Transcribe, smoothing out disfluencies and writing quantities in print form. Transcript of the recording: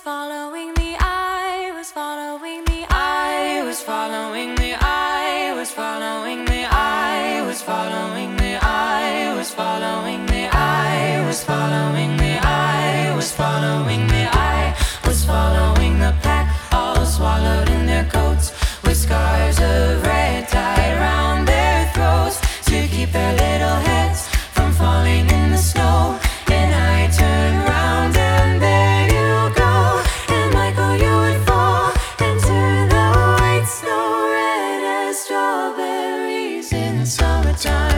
following the eye, was following the eye, was following the eye, was following the eye, was following the eye, was following the eye, was following the eye, was following the eye, was following the pack, all swallowed in their coats, with scarves of red tied round their throats to keep their little heads from falling in the snow. And I turned round and there you go, and Michael, you would fall into the white snow, red as strawberries in summertime.